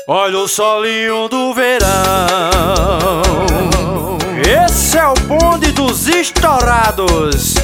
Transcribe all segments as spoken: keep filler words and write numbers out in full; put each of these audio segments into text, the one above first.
Olha o solinho do verão. Esse é o bonde dos estourados.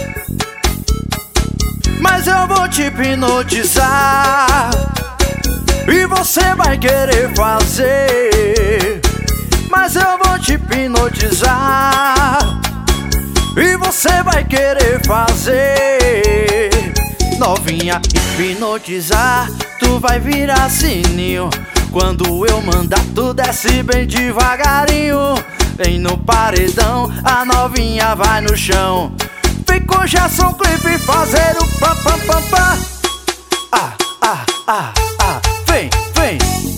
Mas eu vou te hipnotizar e você vai querer fazer. Mas eu vou te hipnotizar e você vai querer fazer. Novinha, hipnotizar, tu vai virar sininho. Quando eu mandar, tu desce bem devagarinho. Vem no paredão, a novinha vai no chão. Vem com Gerson Clipe fazer o pam pam pam pam. Ah, ah, ah, ah, vem, vem.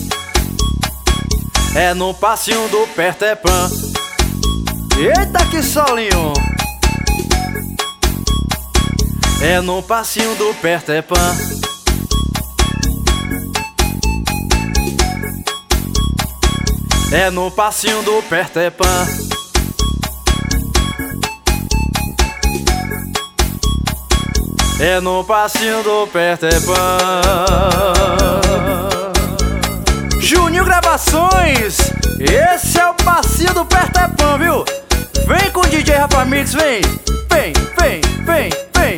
É no passinho do Peter Pan. Eita que solinho. É no passinho do Peter Pan. É no passinho do Peter Pan. É no passinho do Peter Pan. Juninho Gravações, esse é o passinho do Peter Pan, viu? Vem com o D J Rafa Mix, vem, vem, vem, vem, vem.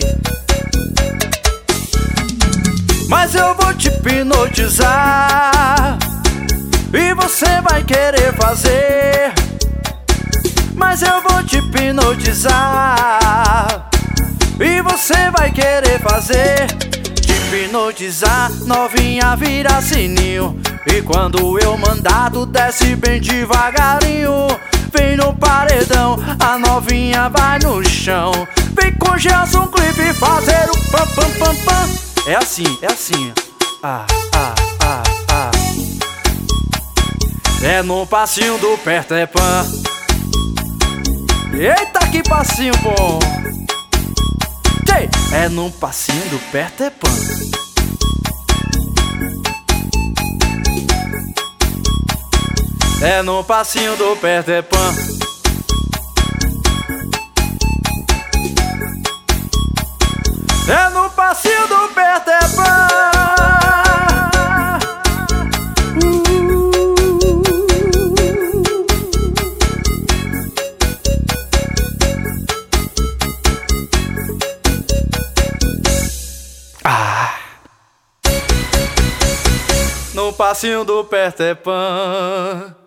Mas eu vou te hipnotizar e você vai querer fazer. Mas eu vou te hipnotizar e você vai querer fazer. Te hipnotizar, novinha vira sininho. E quando eu mandar, tu desce bem devagarinho. Vem no paredão, a novinha vai no chão. Vem com Gerson Clipe fazer o pam pam pam pam. É assim, é assim. Ah, ah, ah, ah. É no passinho do Peter Pan. Eita que passinho bom. É no passinho do Peter Pan. É no passinho do Peter Pan. É no passinho do Peter Pan. No passinho do Peter Pan.